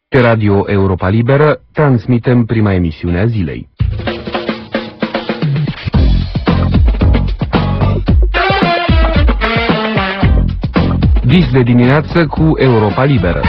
Pe Radio Europa Liberă transmitem prima emisiune a zilei. Vis de dimineață cu Europa Liberă.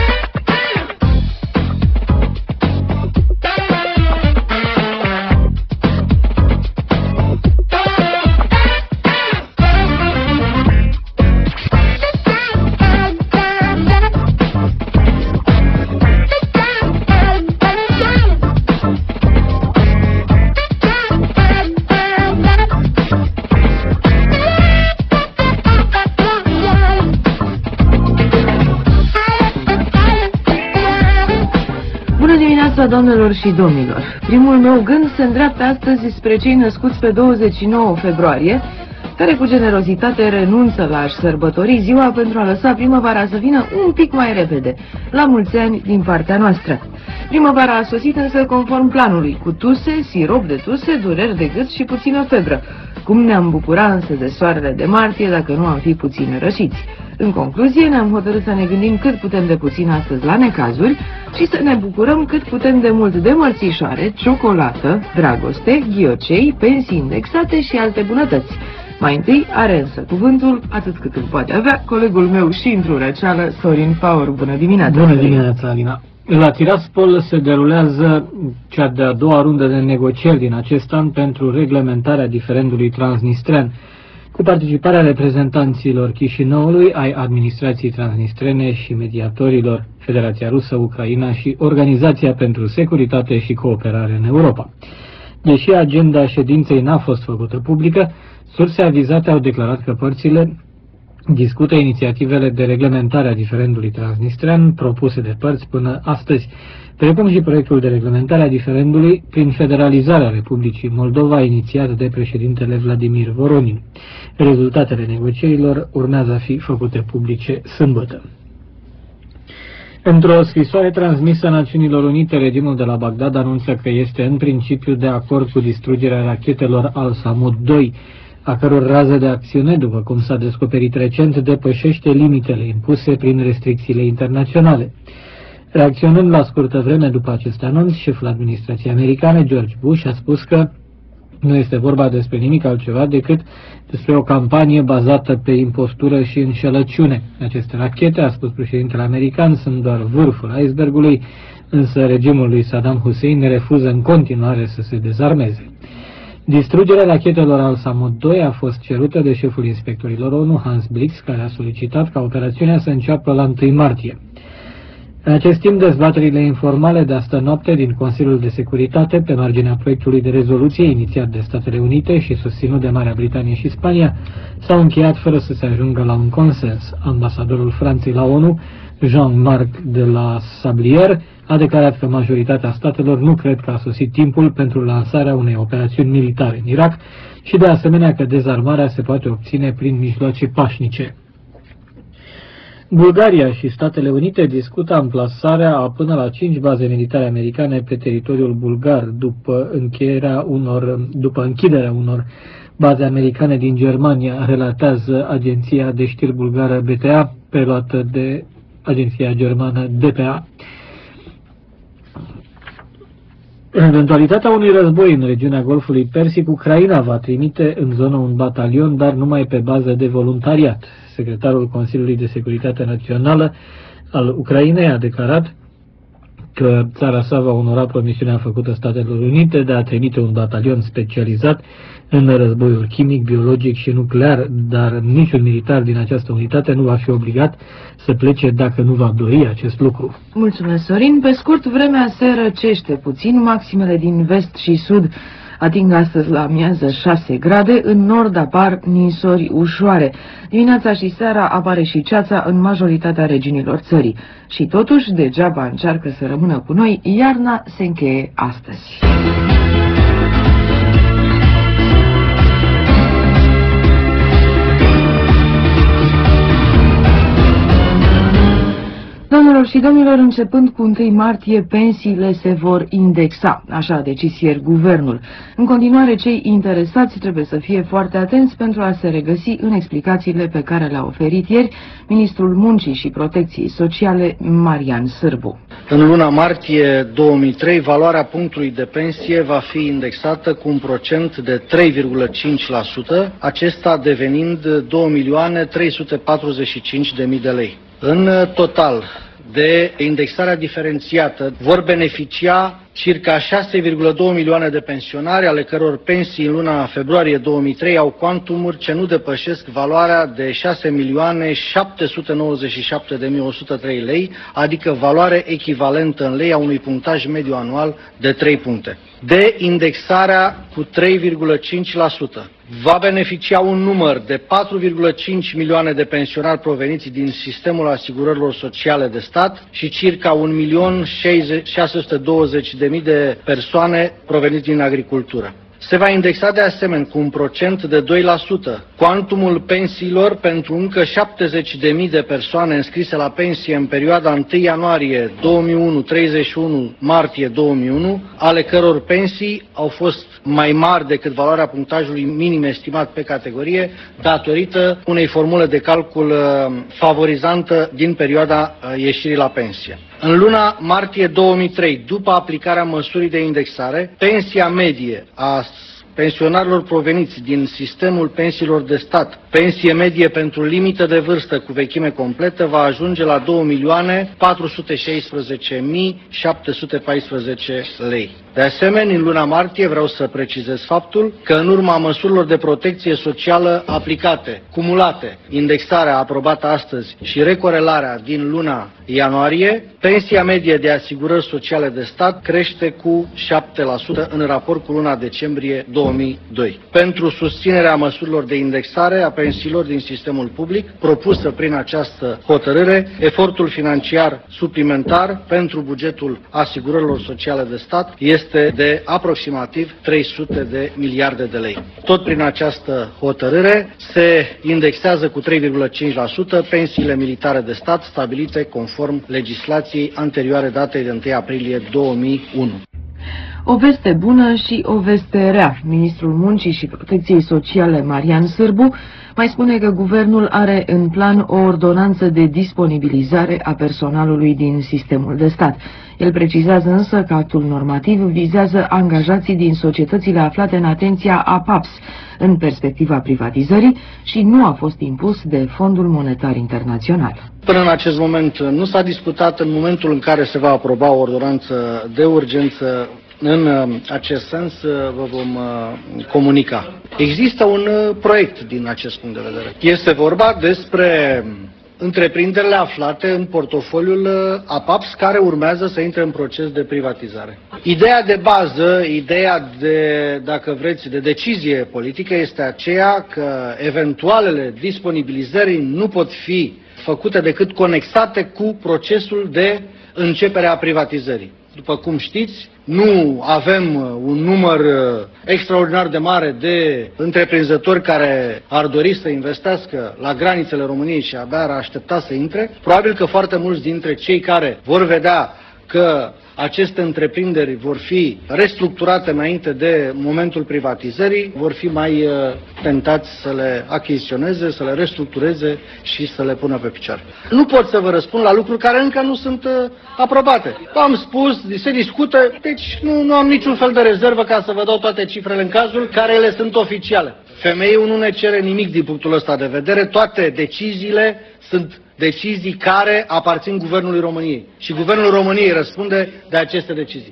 Doamnelor și domnilor, primul meu gând se îndreaptă astăzi spre cei născuți pe 29 februarie, care cu generozitate renunță la a-și sărbători ziua pentru a lăsa primăvara să vină un pic mai repede. La mulți ani din partea noastră. Primăvara a sosit însă conform planului, cu tuse, sirop de tuse, dureri de gât și puțină febră. Cum ne-am bucurat însă de soarele de martie dacă nu am fi puțin rășiți. În concluzie, ne-am hotărât să ne gândim cât putem de puțin astăzi la necazuri și să ne bucurăm cât putem de mult de mărțișoare, ciocolată, dragoste, ghiocei, pensii indexate și alte bunătăți. Mai întâi are însă cuvântul, atât cât îl poate avea, colegul meu și într-o răceală, Sorin Faur. Bună dimineața! Bună dimineața, Alina! La Tiraspol se derulează cea de-a doua rundă de negocieri din acest an pentru reglementarea diferendului transnistrean, cu participarea reprezentanților Chișinăului, ai administrației transnistrene și mediatorilor Federația Rusă, Ucraina și Organizația pentru Securitate și Cooperare în Europa. Deși agenda ședinței n-a fost făcută publică, surse avizate au declarat că părțile discută inițiativele de reglementare a diferendului transnistrean propuse de părți până astăzi, precum și proiectul de reglementare a diferendului prin federalizarea Republicii Moldova inițiat de președintele Vladimir Voronin. Rezultatele negocierilor urmează a fi făcute publice sâmbătă. Într-o scrisoare transmisă Națiunilor Unite, regimul de la Bagdad anunță că este în principiu de acord cu distrugerea rachetelor Al-Samud 2, a căror rază de acțiune, după cum s-a descoperit recent, depășește limitele impuse prin restricțiile internaționale. Reacționând la scurtă vreme după acest anunț, șeful administrației americane, George Bush, a spus că nu este vorba despre nimic altceva decât despre o campanie bazată pe impostură și înșelăciune. Aceste rachete, a spus președintele american, sunt doar vârful icebergului, însă regimul lui Saddam Hussein refuză în continuare să se dezarmeze. Distrugerea rachetelor Al-Samud 2 a fost cerută de șeful inspectorilor ONU, Hans Blix, care a solicitat ca operațiunea să înceapă la 1 martie. În acest timp, dezbaterile informale de astă noapte din Consiliul de Securitate pe marginea proiectului de rezoluție inițiat de Statele Unite și susținut de Marea Britanie și Spania s-au încheiat fără să se ajungă la un consens. Ambasadorul Franței la ONU, Jean-Marc de la Sablière, a declarat că majoritatea statelor nu cred că a sosit timpul pentru lansarea unei operațiuni militare în Irak și de asemenea că dezarmarea se poate obține prin mijloace pașnice. Bulgaria și Statele Unite discută amplasarea a până la 5 baze militare americane pe teritoriul bulgar după închiderea unor baze americane din Germania, relatează agenția de știri bulgară BTA, preluată de agenția germană DPA. În eventualitatea unui război în regiunea Golfului Persic, Ucraina va trimite în zonă un batalion, dar numai pe bază de voluntariat. Secretarul Consiliului de Securitate Națională al Ucrainei a declarat că țara sa va onora promisiunea făcută Statelor Unite de a trimite un batalion specializat în războiul chimic, biologic și nuclear, dar niciun militar din această unitate nu va fi obligat să plece dacă nu va dori acest lucru. Mulțumesc, Sorin. Pe scurt, vremea se răcește puțin, maximele din vest și sud ating astăzi la amiază 6 grade, în nord apar ninsori ușoare. Dimineața și seara apare și ceața în majoritatea regiunilor țării. Și totuși, degeaba încearcă să rămână cu noi, iarna se încheie astăzi. Doamnelor și domnilor, începând cu 1 martie, pensiile se vor indexa, așa a decis ieri guvernul. În continuare, cei interesați trebuie să fie foarte atenți pentru a se regăsi în explicațiile pe care le-a oferit ieri ministrul Muncii și Protecției Sociale, Marian Sârbu. În luna martie 2003, valoarea punctului de pensie va fi indexată cu un procent de 3,5%, acesta devenind 2.345.000 de lei. În total, de indexarea diferențiată vor beneficia circa 6,2 milioane de pensionari, ale căror pensii în luna februarie 2003 au cuantumuri ce nu depășesc valoarea de 6.797.103 lei, adică valoare echivalentă în lei a unui punctaj mediu anual de 3 puncte. De indexarea cu 3,5%. Va beneficia un număr de 4,5 milioane de pensionari proveniți din sistemul asigurărilor sociale de stat și circa 1.620.000 de persoane proveniți din agricultură. Se va indexa de asemenea cu un procent de 2% cuantumul pensiilor pentru încă 70.000 de persoane înscrise la pensie în perioada 1 ianuarie 2001-31 martie 2001, ale căror pensii au fost mai mari decât valoarea punctajului minim estimat pe categorie, datorită unei formule de calcul favorizantă din perioada ieșirii la pensie. În luna martie 2003, după aplicarea măsurii de indexare, pensia medie a pensionarilor proveniți din sistemul pensiilor de stat, pensie medie pentru limită de vârstă cu vechime completă, va ajunge la 2.416.714 lei. De asemenea, în luna martie vreau să precizez faptul că în urma măsurilor de protecție socială aplicate, cumulate, indexarea aprobată astăzi și recorelarea din luna ianuarie, pensia medie de asigurări sociale de stat crește cu 7% în raport cu luna decembrie 2002. Pentru susținerea măsurilor de indexare a pensiilor din sistemul public, propusă prin această hotărâre, efortul financiar suplimentar pentru bugetul asigurărilor sociale de stat este de aproximativ 300 de miliarde de lei. Tot prin această hotărâre se indexează cu 3,5% pensiile militare de stat stabilite conform legislației anterioare datei de 1 aprilie 2001. O veste bună și o veste rea. Ministrul Muncii și Protecției Sociale, Marian Sârbu, mai spune că guvernul are în plan o ordonanță de disponibilizare a personalului din sistemul de stat. El precizează însă că actul normativ vizează angajații din societățile aflate în atenția APAPS, în perspectiva privatizării, și nu a fost impus de Fondul Monetar Internațional. Până în acest moment nu s-a discutat. În momentul în care se va aproba o ordonanță de urgență în acest sens, vă vom comunica. Există un proiect din acest punct de vedere. Este vorba despre întreprinderile aflate în portofoliul APAPS care urmează să intre în proces de privatizare. Ideea de bază, ideea de, dacă vreți, de decizie politică este aceea că eventualele disponibilizări nu pot fi făcute decât conexate cu procesul de începere a privatizării. După cum știți, nu avem un număr extraordinar de mare de întreprinzători care ar dori să investească la granițele României și abia ar aștepta să intre. Probabil că foarte mulți dintre cei care vor vedea că aceste întreprinderi vor fi restructurate înainte de momentul privatizării, vor fi mai tentați să le achiziționeze, să le restructureze și să le pună pe picioare. Nu pot să vă răspund la lucruri care încă nu sunt aprobate. V-am spus, se discută, deci nu am niciun fel de rezervă ca să vă dau toate cifrele în cazul care ele sunt oficiale. Femeiul nu ne cere nimic din punctul ăsta de vedere, toate deciziile sunt decizii care aparțin Guvernului României și Guvernul României răspunde de aceste decizii.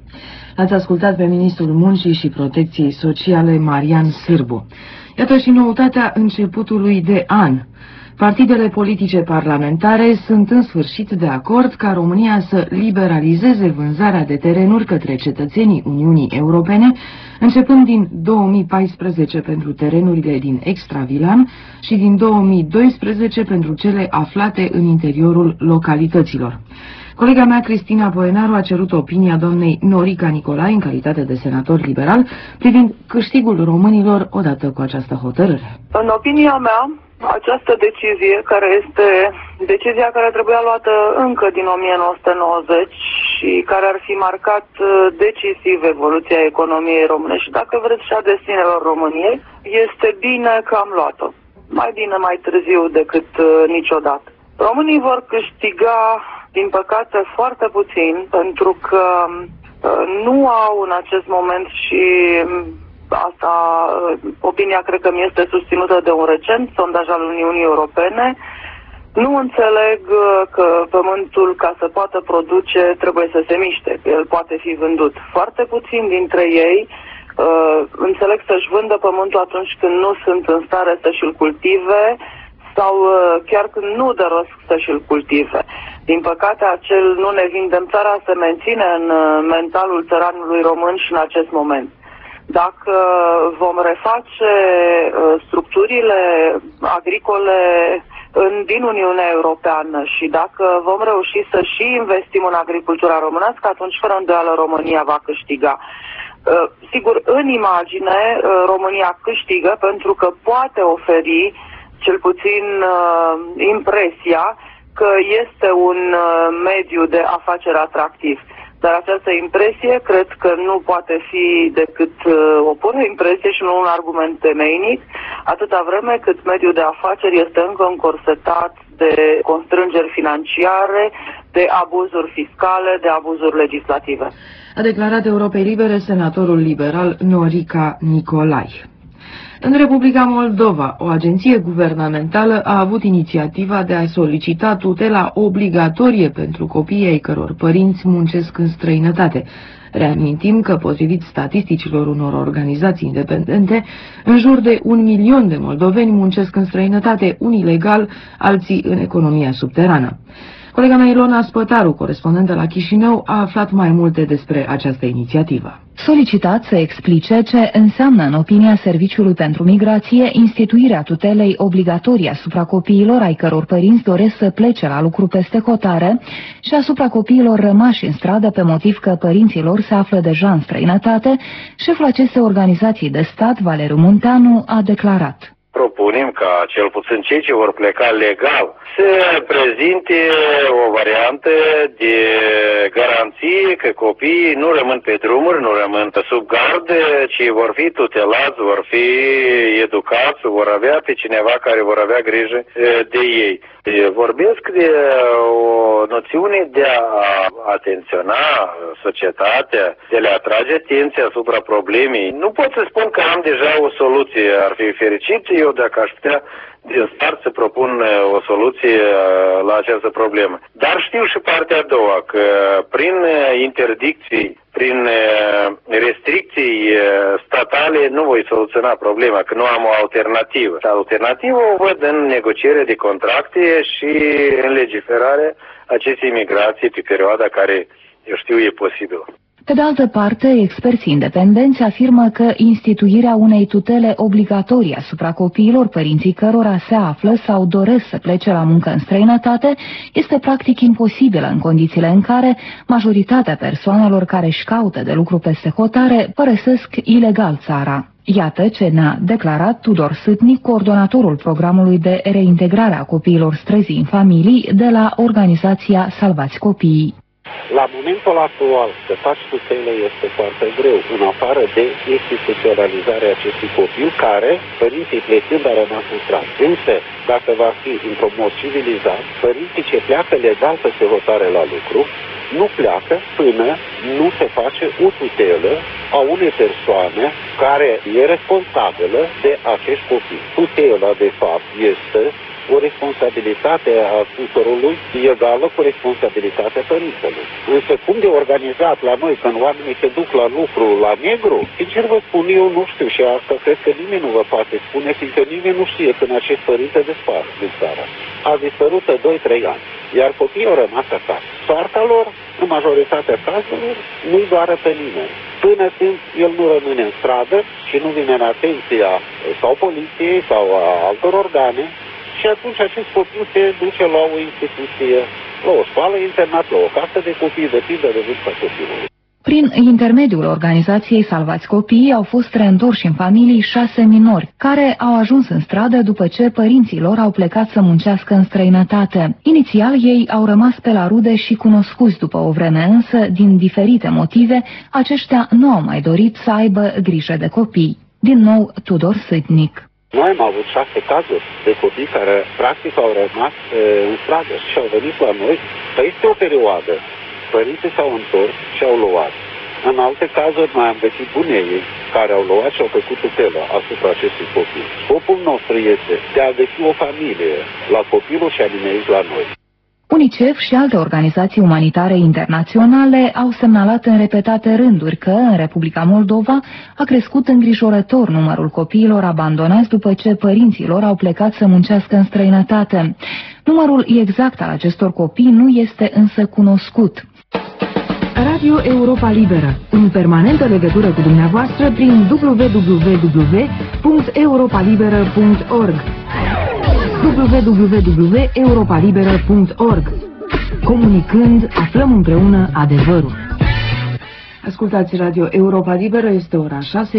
Ați ascultat pe Ministrul Muncii și Protecției Sociale, Marian Sârbu. Iată și noutatea începutului de an. Partidele politice parlamentare sunt în sfârșit de acord ca România să liberalizeze vânzarea de terenuri către cetățenii Uniunii Europene, începând din 2014 pentru terenurile din extravilan și din 2012 pentru cele aflate în interiorul localităților. Colega mea, Cristina Poenaru, a cerut opinia doamnei Norica Nicolae, în calitate de senator liberal, privind câștigul românilor odată cu această hotărâre. În opinia mea, această decizie, care este decizia care trebuia luată încă din 1990 și care ar fi marcat decisiv evoluția economiei române și, dacă vreți, și a destinelor României, este bine că am luat-o. Mai bine mai târziu decât niciodată. Românii vor câștiga din păcate foarte puțin, pentru că nu au în acest moment și asta, opinia cred că mi este susținută de un recent sondaj al Uniunii Europene, nu înțeleg că pământul, ca să poată produce, trebuie să se miște, că el poate fi vândut. Foarte puțin dintre ei înțeleg să-și vândă pământul atunci când nu sunt în stare să-și îl cultive sau chiar când nu dă rost să-și îl cultive. Din păcate, acel nu ne vindem țara se menține în mentalul țăranului român și în acest moment. Dacă vom reface structurile agricole din Uniunea Europeană și dacă vom reuși să și investim în agricultura românească, atunci fără îndoială România va câștiga. Sigur, în imagine România câștigă pentru că poate oferi cel puțin impresia că este un mediu de afaceri atractiv. Dar această impresie cred că nu poate fi decât o bună impresie și nu un argument temeinic, atâta vreme cât mediul de afaceri este încă încorsetat de constrângeri financiare, de abuzuri fiscale, de abuzuri legislative. A declarat Europei Libere senatorul liberal Norica Nicolai. În Republica Moldova, o agenție guvernamentală a avut inițiativa de a solicita tutela obligatorie pentru copiii ai căror părinți muncesc în străinătate. Reamintim că, potrivit statisticilor unor organizații independente, în jur de 1 milion de moldoveni muncesc în străinătate, unii legal, alții în economia subterană. Colega mea Ilona Spătaru, corespondentă la Chișinău, a aflat mai multe despre această inițiativă. Solicitat să explice ce înseamnă, în opinia Serviciului pentru Migrație, instituirea tutelei obligatorii asupra copiilor ai căror părinți doresc să plece la lucru peste hotare și asupra copiilor rămași în stradă pe motiv că părinții lor se află deja în străinătate, șeful acestei organizații de stat, Valeriu Munteanu, a declarat: propunem ca cel puțin cei ce vor pleca legal să prezinte o variantă de garanție că copiii nu rămân pe drumuri, nu rămân sub gardă, ci vor fi tutelați, vor fi educați, vor avea pe cineva care vor avea grijă de ei. Vorbesc de o noțiune de a atenționa societatea, de a le atrage atenția asupra problemei. Nu pot să spun că am deja o soluție, ar fi fericit eu dacă aș putea din start să propun o soluție la această problemă. Dar știu și partea a doua, că prin interdicții, prin restricții statale nu voi soluționa problema, că nu am o alternativă. Alternativă o văd în negociere de contracte și în legiferare acestei migrații pe perioada care, eu știu, e posibilă. Pe de altă parte, experții independenți afirmă că instituirea unei tutele obligatorii asupra copiilor părinții cărora se află sau doresc să plece la muncă în străinătate este practic imposibilă în condițiile în care majoritatea persoanelor care își caută de lucru peste hotare părăsesc ilegal țara. Iată ce ne-a declarat Tudor Sâtnic, coordonatorul programului de reintegrare a copiilor străzi în familii de la organizația Salvați Copiii. La momentul actual, să faci tutele este foarte greu, în afară de instituționalizarea acestui copil care, părinții plecând, a rămas în stradă. Însă, dacă va fi într-un mod civilizat, părinții ce pleacă legal peste hotare la lucru, nu pleacă până nu se face o tutelă a unei persoane care e responsabilă de acești copii. Tutela, de fapt, este o responsabilitate a tutorului egală cu responsabilitatea părintelui. Însă cum de organizat la noi când oamenii se duc la lucru la negru, sincer vă spun, eu nu știu și asta cred că nimeni nu vă poate spune, fiindcă nimeni nu știe când acest părinte dispar din țara. A dispărut 2-3 ani, iar copiii au rămas acasă. Soarta lor, în majoritatea cazurilor, nu-i doară pe nimeni. Până când el nu rămâne în stradă și nu vine în atenția sau poliției sau a altor organe, și atunci acest copil se duce la o instituție, la o școală, internat, la o casă de copii, depinde de vârsta copilului. Prin intermediul organizației Salvați Copiii au fost reîntorși în familii 6 minori, care au ajuns în stradă după ce părinții lor au plecat să muncească în străinătate. Inițial, ei au rămas pe la rude și cunoscuți după o vreme, însă, din diferite motive, aceștia nu au mai dorit să aibă grijă de copii. Din nou, Tudor Sâtnic. Noi am avut 6 cazuri de copii care practic au rămas în stradă și au venit la noi. Peste o perioadă, părinții s-au întors și au luat. În alte cazuri mai am găsit bunei care au luat și au făcut tutelă asupra acestui copil. Scopul nostru este de a găsi o familie la copilul și a nimerit la noi. UNICEF și alte organizații umanitare internaționale au semnalat în repetate rânduri că în Republica Moldova a crescut îngrijorător numărul copiilor abandonați după ce părinții lor au plecat să muncească în străinătate. Numărul exact al acestor copii nu este însă cunoscut. Radio Europa Liberă, în permanentă legătură cu dumneavoastră prin www.europalibera.org www.europalibera.org. Comunicând, aflăm împreună adevărul. Ascultați Radio Europa Liberă, este ora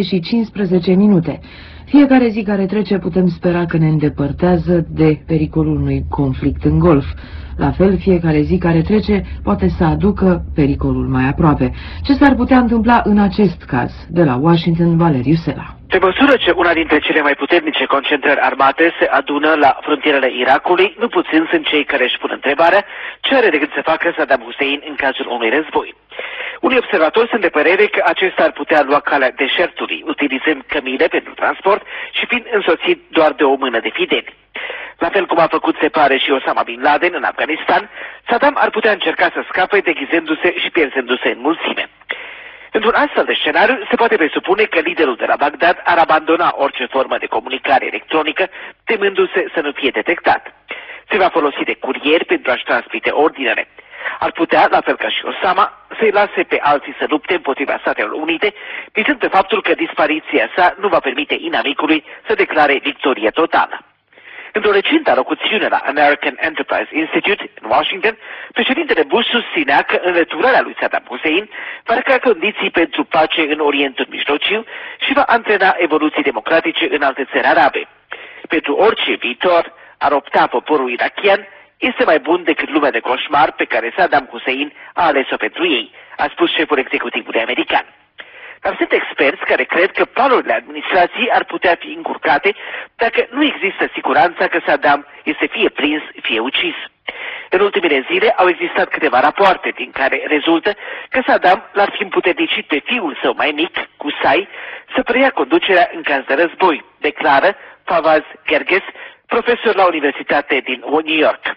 6:15. Fiecare zi care trece putem spera că ne îndepărtează de pericolul unui conflict în Golf. La fel, fiecare zi care trece poate să aducă pericolul mai aproape. Ce s-ar putea întâmpla în acest caz? De la Washington, Valeriu Sela. Pe măsură ce una dintre cele mai puternice concentrări armate se adună la frontierele Irakului, nu puțin sunt cei care își pun întrebarea ce are decât să facă Saddam Hussein în cazul unui război. Unii observatori sunt de părere că acesta ar putea lua calea deșertului, utilizând cămile pentru transport și fiind însoțit doar de o mână de fideli. La fel cum a făcut, se pare, și Osama Bin Laden în Afganistan, Saddam ar putea încerca să scape deghizându-se și pierzându-se în mulțime. Într-un astfel de scenariu, se poate presupune că liderul de la Bagdad ar abandona orice formă de comunicare electronică, temându-se să nu fie detectat. Se va folosi de curieri pentru a-și transmite ordinele. Ar putea, la fel ca și Osama, să-i lase pe alții să lupte împotriva Statelor Unite, vizând pe faptul că dispariția sa nu va permite inamicului să declare victorie totală. Într-o recentă alocuțiune la American Enterprise Institute în Washington, președintele Bush susținea că înlăturarea lui Saddam Hussein va crea condiții pentru pace în Orientul Mijlociu și va antrena evoluții democratice în alte țări arabe. Pentru orice viitor ar opta poporul irachian, este mai bun decât lumea de coșmar pe care Saddam Hussein a ales-o pentru ei, a spus șeful executivului american. Dar sunt experți care cred că planurile administrației ar putea fi încurcate dacă nu există siguranța că Saddam este fie prins, fie ucis. În ultimele zile au existat câteva rapoarte din care rezultă că Saddam l-ar fi împuternicit pe fiul său mai mic, Qusay, să preia conducerea în caz de război, declară Fawaz Gerges, profesor la Universitate din New York.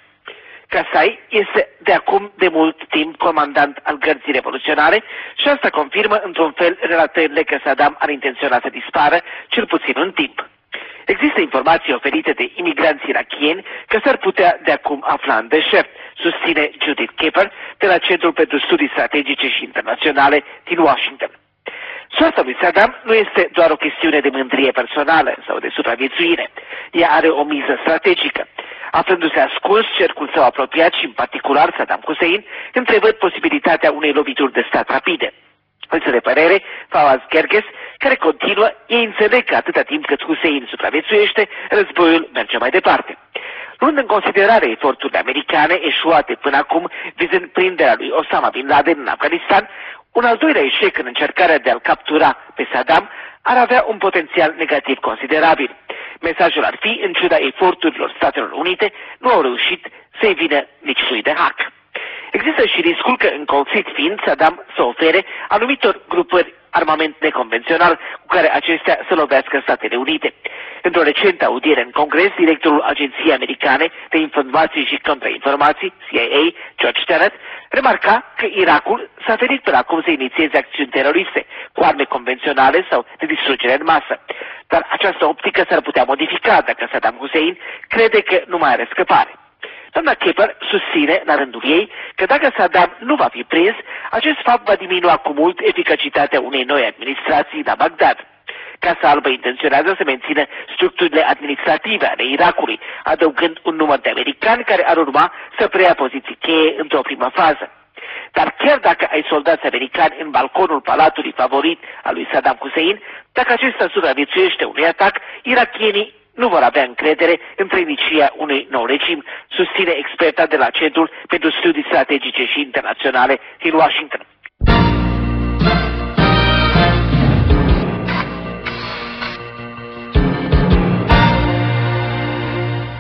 Qusay este de acum de mult timp comandant al gărzii revoluționare și asta confirmă într-un fel relatările că Saddam ar intenționa să dispară, cel puțin un timp. Există informații oferite de imigranți irakieni că s-ar putea de acum afla în deșert, susține Judith Kepper de la Centrul pentru Studii Strategice și Internaționale din Washington. Soarta lui Saddam nu este doar o chestiune de mândrie personală sau de supraviețuire. Ea are o miză strategică. Aflându-se ascuns, cercul său apropiat și în particular Saddam Hussein întrevăd posibilitatea unei lovituri de stat rapide. Însă de părere, Fawaz Gerges, care continuă, ei înțeleg că atâta timp cât Hussein supraviețuiește, războiul merge mai departe. Luând în considerare eforturile americane eșuate până acum, vizând prinderea lui Osama Bin Laden în Afganistan, un al doilea eșec în încercarea de a-l captura pe Saddam ar avea un potențial negativ considerabil. Mesajul ar fi, în ciuda eforturilor Statelor Unite, nu au reușit să-i vină nici lui de hack. Există și riscul că, încolțit fiind, Saddam să ofere anumitor grupări armament neconvențional cu care acestea să lovească Statele Unite. Într-o recentă audiere în Congres, directorul Agenției Americane de Informații și Contrainformații, CIA, George Tenet, remarca că Irakul s-a ferit până acum să inițieze acțiuni teroriste cu arme convenționale sau de distrugere în masă. Dar această optică s-ar putea modifica dacă Saddam Hussein crede că nu mai are scăpare. Doamna Kepper susține, la rândul ei, că dacă Saddam nu va fi prins, acest fapt va diminua cu mult eficacitatea unei noi administrații la Bagdad. Casa Albă intenționează să mențină structurile administrative ale Irakului, adăugând un număr de americani care ar urma să preia poziții cheie într-o primă fază. Dar chiar dacă ai soldați americani în balconul palatului favorit al lui Saddam Hussein, dacă acesta supraviețuiește unui atac, irakienii nu vor avea încredere în trăinicia unui nou regim, susține experta de la Centrul pentru Studii Strategice și Internaționale din Washington.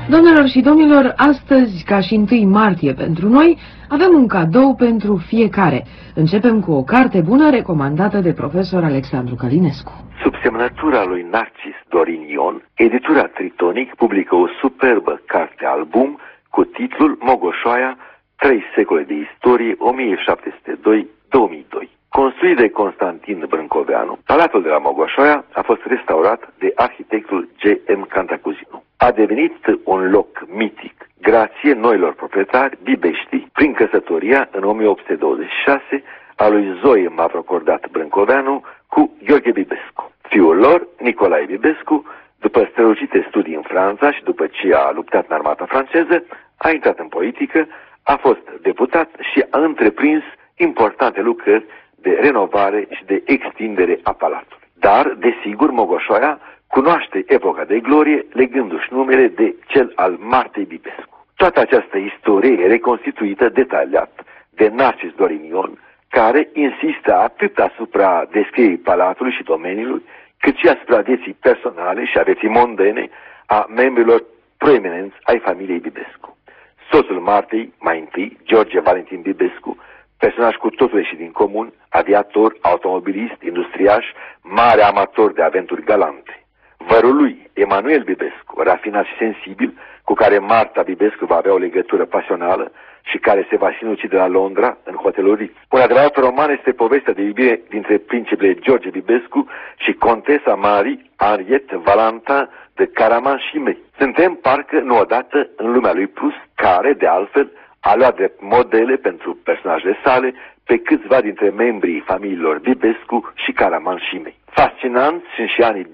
Doamnelor și domnilor, astăzi, ca și 1 martie pentru noi, avem un cadou pentru fiecare. Începem cu o carte bună recomandată de profesor Alexandru Călinescu. Sub semnătura lui Narcis Dorin Ion, editura Tritonic publică o superbă carte-album cu titlul Mogoșoaia, 3 secole de istorie, 1702-2002. Construit de Constantin Brâncoveanu, Palatul de la Mogoșoaia a fost restaurat de arhitectul G.M. Cantacuzino. A devenit un loc mitic, grație noilor proprietari bibești, prin căsătoria în 1826 a lui Zoe Mavrocordat Brâncoveanu cu Gheorghe Bibescu. Fiul lor, Nicolae Bibescu, după strălucite studii în Franța și după ce a luptat în armata franceză, a intrat în politică, a fost deputat și a întreprins importante lucrări de renovare și de extindere a palatului. Dar, desigur, Mogoșoaia cunoaște epoca de glorie legându-și numele de cel al Martei Bibescu. Toată această istorie e reconstituită detaliat de Narcis Dorin Ion, care insistă atât asupra descrierii palatului și domeniului, cât și asupra vieții personale și a vieții mondene a membrilor proeminenți ai familiei Bibescu. Soțul Martei, mai întâi, George Valentin Bibescu, personaj cu totul ieșit din comun, aviator, automobilist, industriaș, mare amator de aventuri galante. Vărul lui, Emanuel Bibescu, rafinat și sensibil, cu care Marta Bibescu va avea o legătură pasională și care se va sinucide la Londra, în hotelul Ritz. Un adevărat roman este povestea de iubire dintre principele George Bibescu și contesa Marie Henriette Valentin de Caraman-Chimay. Suntem parcă nu odată în lumea lui Proust, care, de altfel, a luat drept modele pentru personajele sale pe câțiva dintre membrii familiilor Bibescu și Caraman-Chimay. Fascinant sunt și anii 20-30,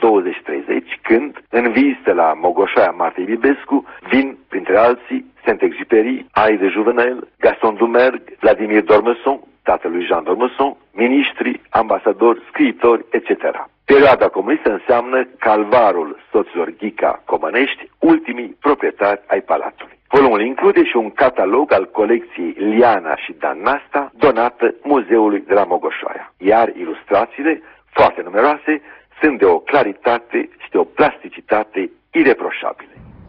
când, în vizită la Mogoșoaia Martei Bibescu, vin, printre alții, Saint-Exupéry, Henri de Jouvenel, Gaston Doumergue, Vladimir d'Ormesson, tatălui Jean d'Ormesson, miniștri, ambasadori, scriitori, etc. Perioada comunistă înseamnă calvarul soților Ghica Comănești, ultimii proprietari ai palatului. Volumul include și un catalog al colecției Liana și Dan Nasta, donată Muzeului de la Mogoșoaia. Iar ilustrațiile, foarte numeroase, sunt de o claritate și de o plasticitate ireproșabile.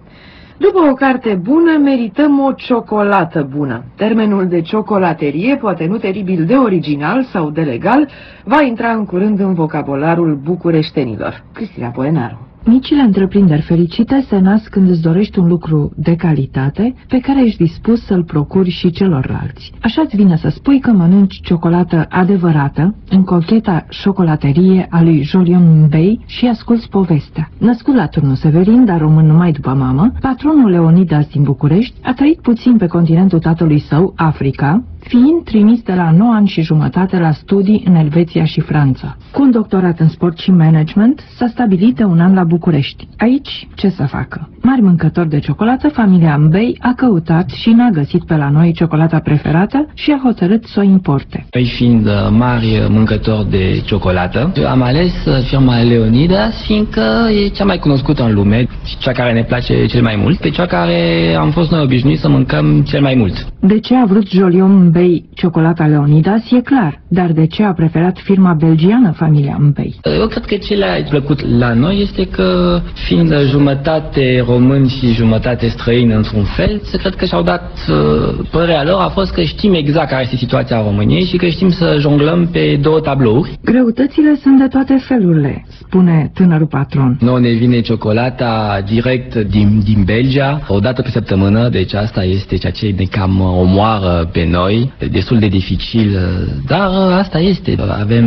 După o carte bună, merităm o ciocolată bună. Termenul de ciocolaterie, poate nu teribil de original sau de legal, va intra în curând în vocabularul bucureștenilor. Cristina Poenaru. Micile întreprinderi fericite se nasc când îți dorești un lucru de calitate pe care ești dispus să-l procuri și celorlalți. Așa-ți vine să spui că mănânci ciocolată adevărată în cocheta șocolaterie a lui Jolion Bey și asculți povestea. Născut la Turnul Severin, dar român numai după mamă, patronul Leonidas din București a trăit puțin pe continentul tatălui său, Africa, fiind trimis de la 9 ani și jumătate la studii în Elveția și Franța. Cu un doctorat în sport și management, s-a stabilit de un an la București. Aici, ce să facă? Mari mâncători de ciocolată, familia Mbei a căutat și n-a găsit pe la noi ciocolata preferată și a hotărât să o importe. Noi fiind mari mâncători de ciocolată, am ales firma Leonidas, fiindcă e cea mai cunoscută în lume, cea care ne place cel mai mult, pe cea care am fost noi obișnuiți să mâncăm cel mai mult. De ce a vrut Jolion Mbei ciocolata Leonidas e clar, dar de ce a preferat firma belgiană familia Mbei? Eu cred că ce le-a plăcut la noi este că, fiind jumătate români și jumătate străini într-un fel, cred că și-au dat părerea lor a fost că știm exact care este situația României și că știm să jonglăm pe două tablouri. Greutățile sunt de toate felurile, spune tânărul patron. Nouă ne vine ciocolata direct din Belgia, o dată pe săptămână, deci asta este ceea ce ne cam omoară pe noi, destul de dificil, dar asta este. Avem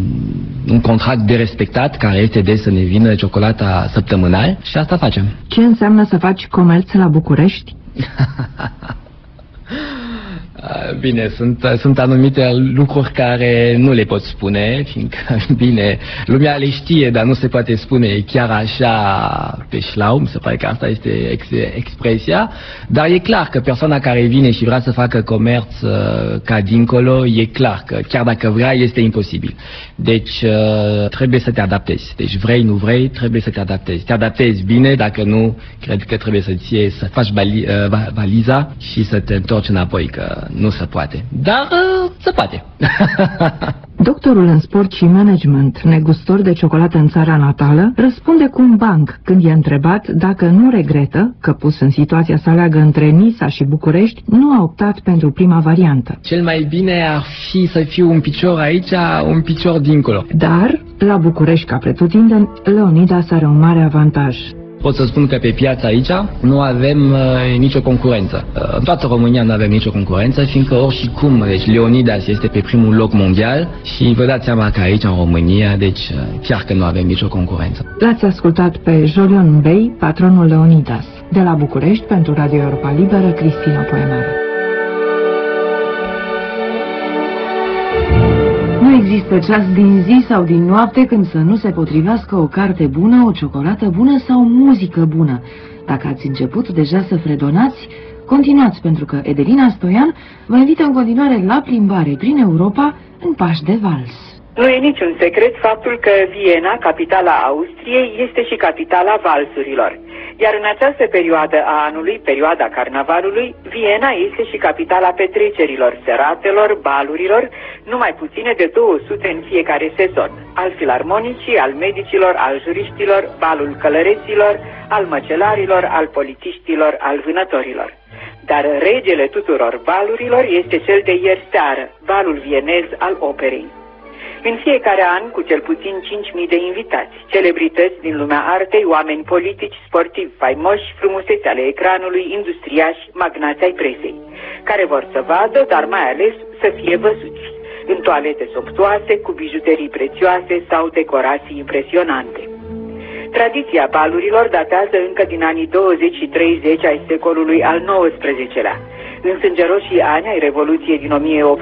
un contract de respectat care este de să ne vină ciocolata săptămânal și asta facem. Ce înseamnă să faci comerț la București? Bine, sunt anumite lucruri care nu le pot spune, fiindcă, bine, lumea le știe, dar nu se poate spune chiar așa pe șlau, mi se pare că asta este expresia, dar e clar că persoana care vine și vrea să facă comerț ca dincolo, e clar că chiar dacă vrea, este imposibil. Deci trebuie să te adaptezi. Deci vrei, nu vrei, trebuie să te adaptezi. Te adaptezi bine, dacă nu, cred că trebuie să faci valiza și să te întorci înapoi, că nu se poate. Dar se poate. Doctor Doctorul în sport și management, negustor de ciocolată în țara natală, răspunde cu un banc când e întrebat dacă nu regretă că, pus în situația să aleagă între Nisa și București, nu a optat pentru prima variantă. Cel mai bine ar fi să fiu un picior aici, un picior dincolo. Dar, la București, ca pretutindeni, Leonidas are un mare avantaj. Pot să spun că pe piața aici nu avem nicio concurență. În toată România nu avem nicio concurență, fiindcă oricum, deci Leonidas este pe primul loc mondial și vă dați seama că aici, în România, deci chiar că nu avem nicio concurență. L-ați ascultat pe Jolion Bey, patronul Leonidas. De la București, pentru Radio Europa Liberă, Cristina Poenaru. Nu există ceas din zi sau din noapte când să nu se potrivească o carte bună, o ciocolată bună sau muzică bună. Dacă ați început deja să fredonați, continuați, pentru că Edelina Stoian vă invită în continuare la plimbare prin Europa în pași de vals. Nu e niciun secret faptul că Viena, capitala Austriei, este și capitala valsurilor. Iar în această perioadă a anului, perioada carnavalului, Viena este și capitala petrecerilor, seratelor, balurilor, numai puține de 200 în fiecare sezon, al filarmonicii, al medicilor, al juriștilor, balul călăreților, al măcelarilor, al polițiștilor, al vânătorilor. Dar regele tuturor balurilor este cel de ieri seară, balul vienez al operei. În fiecare an, cu cel puțin 5.000 de invitați, celebrități din lumea artei, oameni politici, sportivi, faimoși, frumuseți ale ecranului, industriași, magnați ai presei, care vor să vadă, dar mai ales să fie văzuți, în toalete somptuoase, cu bijuterii prețioase sau decorații impresionante. Tradiția balurilor datează încă din anii 20 și 30 ai secolului al XIX-lea. În sângeroșii ani ai Revoluției din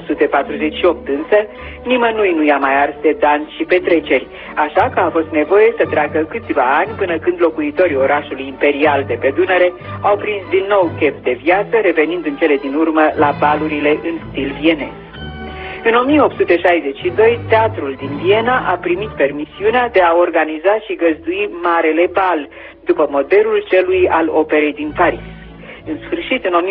1848 însă, nimănui nu i-a mai ars de dans și petreceri, așa că a fost nevoie să treacă câțiva ani până când locuitorii orașului imperial de pe Dunăre au prins din nou chef de viață, revenind în cele din urmă la balurile în stil vienez. În 1862, teatrul din Viena a primit permisiunea de a organiza și găzdui Marele Bal, după modelul celui al operei din Paris. În sfârșit, în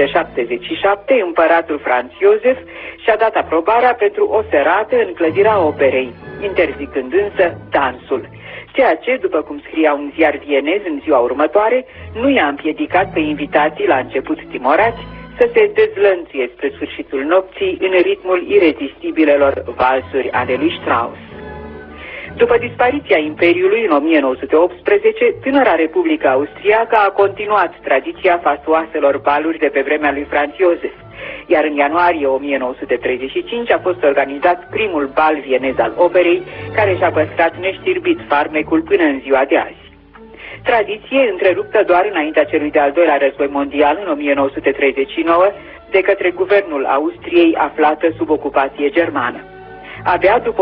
1877, împăratul Franz Josef și-a dat aprobarea pentru o serată în clădirea operei, interzicând însă dansul, ceea ce, după cum scria un ziar vienez în ziua următoare, nu i-a împiedicat pe invitații la început timorați să se dezlănțuie spre sfârșitul nopții în ritmul irezistibilelor valsuri ale lui Strauss. După dispariția Imperiului în 1918, tânăra Republică Austriacă a continuat tradiția fastuoaselor baluri de pe vremea lui Franz Josef, iar în ianuarie 1935 a fost organizat primul bal vienez al operei, care și-a păstrat neștirbit farmecul până în ziua de azi. Tradiție întreruptă doar înaintea celui de-al doilea război mondial în 1939 de către guvernul Austriei aflată sub ocupație germană. Abia după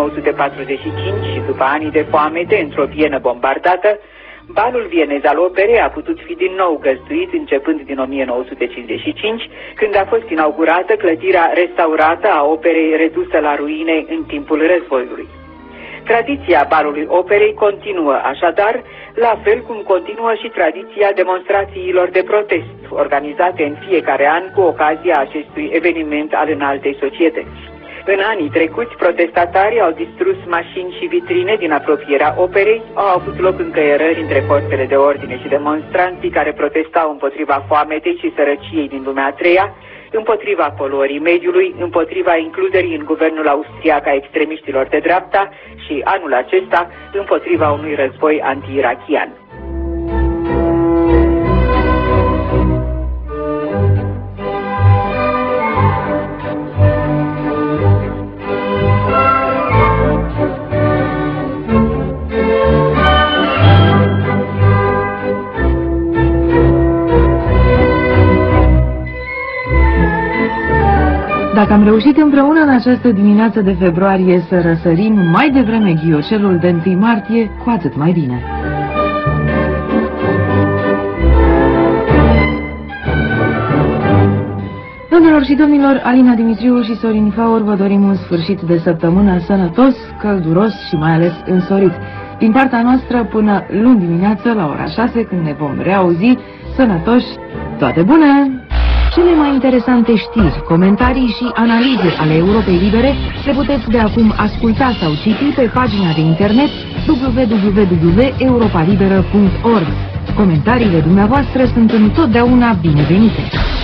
1945 și după anii de foamete într-o Vienă bombardată, balul vienez al operei a putut fi din nou găzduit începând din 1955, când a fost inaugurată clădirea restaurată a operei redusă la ruine în timpul războiului. Tradiția balului operei continuă așadar, la fel cum continuă și tradiția demonstrațiilor de protest, organizate în fiecare an cu ocazia acestui eveniment al înaltei societăți. În anii trecuți, protestatarii au distrus mașini și vitrine din apropierea operei, au avut loc încăierări între forțele de ordine și demonstranții care protestau împotriva foametei și sărăciei din lumea a treia, împotriva poluării mediului, împotriva includerii în guvernul austriac a extremiștilor de dreapta și, anul acesta, împotriva unui război anti-irachian. Dacă am reușit împreună în această dimineață de februarie să răsărim mai devreme ghiocelul de 1 martie, cu atât mai bine. Doamnelor și domnilor, Alina Dimitriu și Sorin Faur vă dorim un sfârșit de săptămână sănătos, călduros și mai ales însorit. Din partea noastră, până luni dimineață la ora 6, când ne vom reauzi, sănătoși, toate bune! Cele mai interesante știri, comentarii și analize ale Europei Libere le puteți de acum asculta sau citi pe pagina de internet www.europalibera.org. Comentariile dumneavoastră sunt întotdeauna binevenite.